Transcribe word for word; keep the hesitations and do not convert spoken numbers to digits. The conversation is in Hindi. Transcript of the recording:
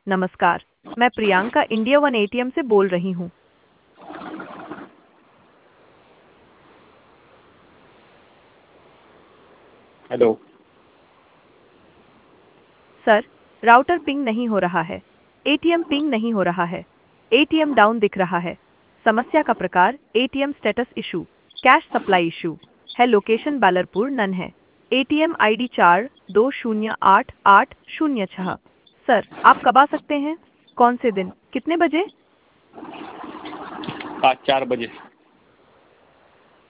नमस्कार, मैं प्रियंका इंडिया वन एटीएम से बोल रही हूँ। हेलो। सर, राउटर पिंग नहीं हो रहा है। एटीएम पिंग नहीं हो रहा है। एटीएम डाउन दिख रहा है। समस्या का प्रकार ATM status issue, cash supply issue है। लोकेशन बालरपुर नन है। एटीएम आईडी चार दो शून्य आठ आठ शून्य छह। सर, आप कब आ सकते हैं? कौन से दिन, कितने बजे? आज चार बजे।